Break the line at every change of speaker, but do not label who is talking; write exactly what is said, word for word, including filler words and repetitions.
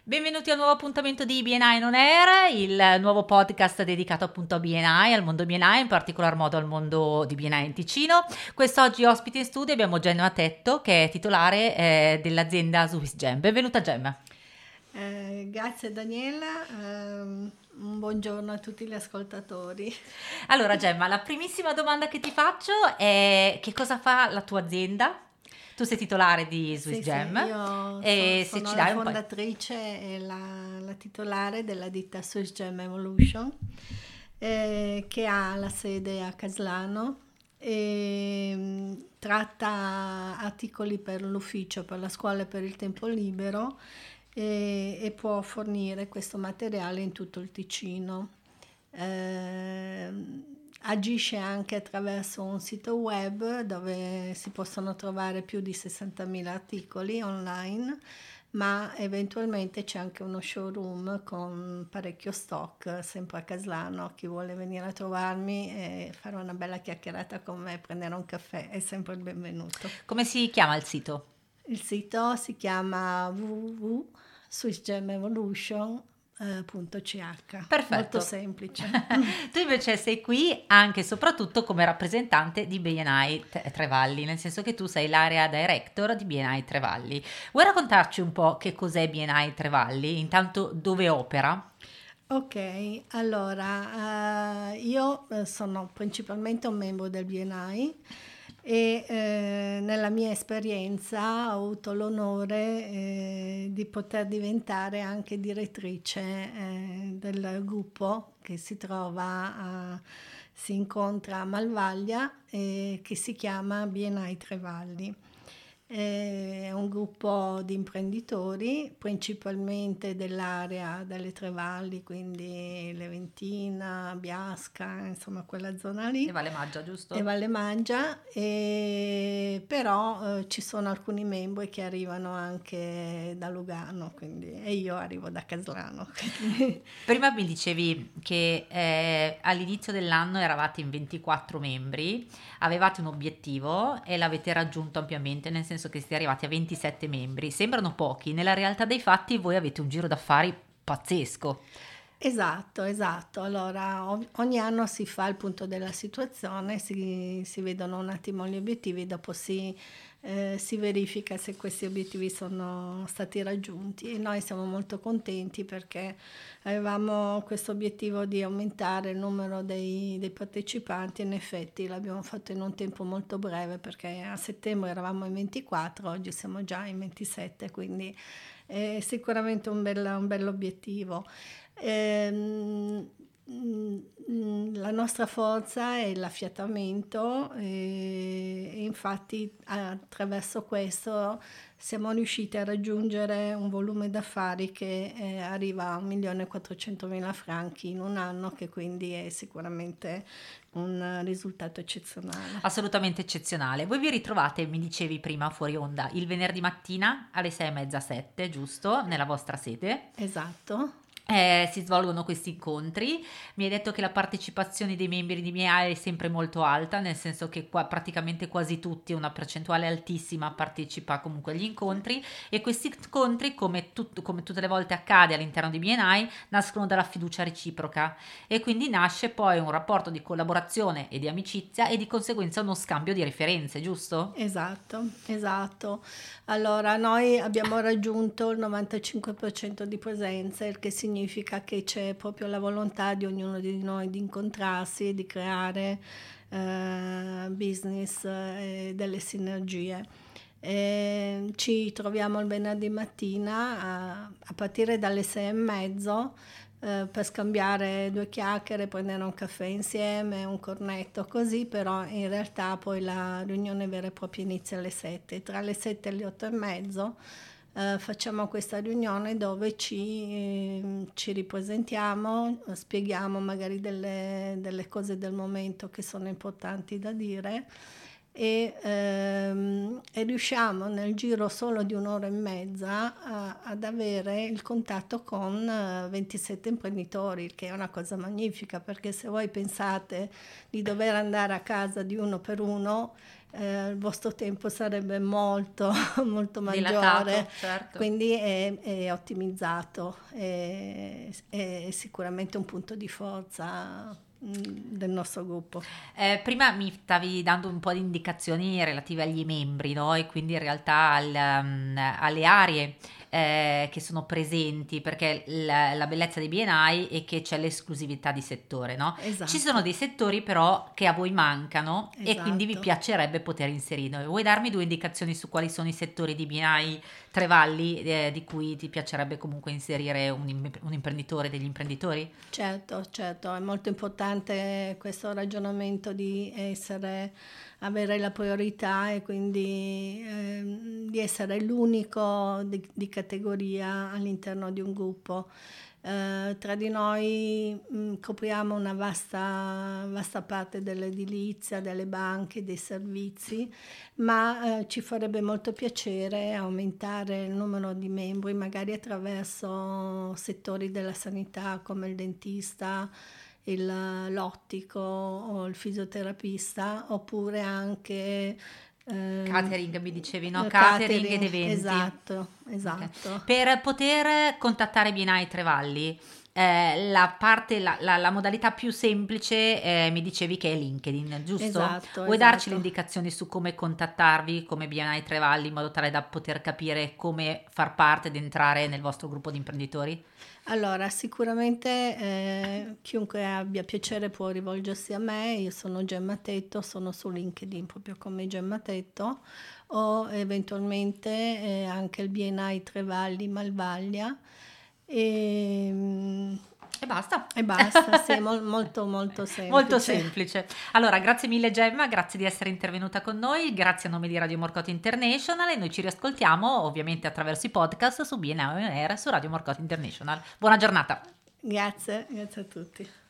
Benvenuti al nuovo appuntamento di B and I Non Air, il nuovo podcast dedicato appunto a B and I, al mondo B and I, in particolar modo al mondo di B and I in Ticino. Quest'oggi ospite in studio abbiamo Gemma Tetto, che è titolare eh, dell'azienda SwissGem. Benvenuta Gemma.
Eh, grazie Daniela, ehm, un buongiorno a tutti gli ascoltatori.
Allora Gemma, la primissima domanda che ti faccio è: che cosa fa la tua azienda? Tu sei titolare di SwissGem.
Sì, sì, io
e
so,
se
sono
ci
la
dai un po'.
fondatrice e la, la titolare della ditta SwissGem Evolution, eh, che ha la sede a Caslano e mh, tratta articoli per l'ufficio, per la scuola e per il tempo libero e, e può fornire questo materiale in tutto il Ticino. Eh, Agisce anche attraverso un sito web dove si possono trovare più di sessantamila articoli online, ma eventualmente c'è anche uno showroom con parecchio stock, sempre a Caslano. Chi vuole venire a trovarmi e fare una bella chiacchierata con me, prendere un caffè, è sempre il benvenuto.
Come si chiama il sito?
Il sito si chiama w w w punto swissgem evolution punto c h.
Perfetto.
Molto semplice.
Tu invece sei qui anche e soprattutto come rappresentante di B and I Trevalli, nel senso che tu sei l'area director di B and I Trevalli. Vuoi raccontarci un po' che cos'è B and I Trevalli? Intanto dove opera?
Ok, allora uh, io sono principalmente un membro del B and I e eh, nella mia esperienza ho avuto l'onore eh, di poter diventare anche direttrice eh, del gruppo che si trova a, si incontra a Malvaglia e che si chiama B and I Trevalli. È un gruppo di imprenditori principalmente dell'area delle Trevalli, quindi Leventina, Biasca, insomma quella zona lì.
E Valle Maggia, giusto?
E Valle Maggia, e però eh, ci sono alcuni membri che arrivano anche da Lugano, quindi, e io arrivo da Caslano.
Prima mi dicevi che eh, all'inizio dell'anno eravate in ventiquattro membri, avevate un obiettivo e l'avete raggiunto ampiamente, nel senso che siete arrivati a ventisette membri. Sembrano pochi, nella realtà dei fatti voi avete un giro d'affari pazzesco.
Esatto, esatto. Allora, ogni anno si fa il punto della situazione, si, si vedono un attimo gli obiettivi, dopo si, eh, si verifica se questi obiettivi sono stati raggiunti e noi siamo molto contenti perché avevamo questo obiettivo di aumentare il numero dei, dei partecipanti e in effetti l'abbiamo fatto in un tempo molto breve perché a settembre eravamo in ventiquattro, oggi siamo già in ventisette, quindi è sicuramente un bel, un bell'obiettivo. Ehm, la nostra forza è l'affiatamento e, e infatti attraverso questo siamo riusciti a raggiungere un volume d'affari che eh, arriva a un milione e quattrocentomila franchi in un anno, che quindi è sicuramente un risultato eccezionale.
Assolutamente eccezionale. Voi vi ritrovate, mi dicevi prima fuori onda, il venerdì mattina alle sei e mezza, sette, giusto? Nella vostra sede.
Esatto.
Eh, si svolgono questi incontri. Mi hai detto che la partecipazione dei membri di B and I è sempre molto alta, nel senso che qua praticamente quasi tutti, una percentuale altissima, partecipa comunque agli incontri, e questi incontri, come, tut- come tutte le volte accade all'interno di B and I, nascono dalla fiducia reciproca e quindi nasce poi un rapporto di collaborazione e di amicizia e di conseguenza uno scambio di referenze, giusto?
Esatto, esatto. Allora, noi abbiamo raggiunto il novantacinque per cento di presenza, il che significa che c'è proprio la volontà di ognuno di noi di incontrarsi e di creare eh, business e delle sinergie. E ci troviamo il venerdì mattina a, a partire dalle sei e mezzo eh, per scambiare due chiacchiere, prendere un caffè insieme, un cornetto, così, però in realtà poi la riunione vera e propria inizia alle sette. Tra le sette e le otto e mezzo eh, facciamo questa riunione dove ci, eh, ci ripresentiamo, spieghiamo magari delle, delle cose del momento che sono importanti da dire. E, ehm, e riusciamo nel giro solo di un'ora e mezza a, ad avere il contatto con eh, ventisette imprenditori, che è una cosa magnifica, perché se voi pensate di dover andare a casa di uno per uno eh, il vostro tempo sarebbe molto, molto
Dilatato,
maggiore,
certo.
quindi è, è ottimizzato, è, è sicuramente un punto di forza mh, del nostro gruppo.
Eh, prima mi stavi dando un po' di indicazioni relative agli membri, no? E quindi in realtà al, um, alle aree eh, che sono presenti, perché la, la bellezza dei B and I è che c'è l'esclusività di settore, no?
Esatto.
Ci sono dei settori però che a voi mancano e
Esatto.
quindi vi piacerebbe poter inserire. Vuoi darmi due indicazioni su quali sono i settori di B and I Trevalli eh, di cui ti piacerebbe comunque inserire un, im- un imprenditore, degli imprenditori?
Certo, certo, è molto importante questo ragionamento di essere, avere la priorità e quindi ehm, di essere l'unico di, di categoria all'interno di un gruppo. Eh, tra di noi mh, copriamo una vasta, vasta parte dell'edilizia, delle banche, dei servizi, ma eh, ci farebbe molto piacere aumentare il numero di membri, magari attraverso settori della sanità come il dentista, il, l'ottico o il fisioterapista, oppure anche ehm,
Catering, mi dicevi, no?
il
Catering ed eventi.
Esatto, esatto.
Ok. Per poter contattare B and I Trevalli, eh, la parte, la, la- la modalità più semplice, eh, mi dicevi che è LinkedIn, giusto?
Esatto,
Vuoi
esatto.
darci le indicazioni su come contattarvi come B and I Trevalli in modo tale da poter capire come far parte ed entrare nel vostro gruppo di imprenditori?
Allora, sicuramente eh, chiunque abbia piacere può rivolgersi a me, io sono Gemma Tetto, sono su LinkedIn proprio come Gemma Tetto, o eventualmente eh, anche il B and I Trevalli Malvaglia e, mm,
E basta.
e basta, sì, mol- molto molto semplice.
Molto semplice. Allora, grazie mille Gemma, grazie di essere intervenuta con noi, grazie a nome di Radio Morcotti International e noi ci riascoltiamo ovviamente attraverso i podcast su B and I On Air su Radio Morcotti International. Buona giornata.
Grazie, grazie a tutti.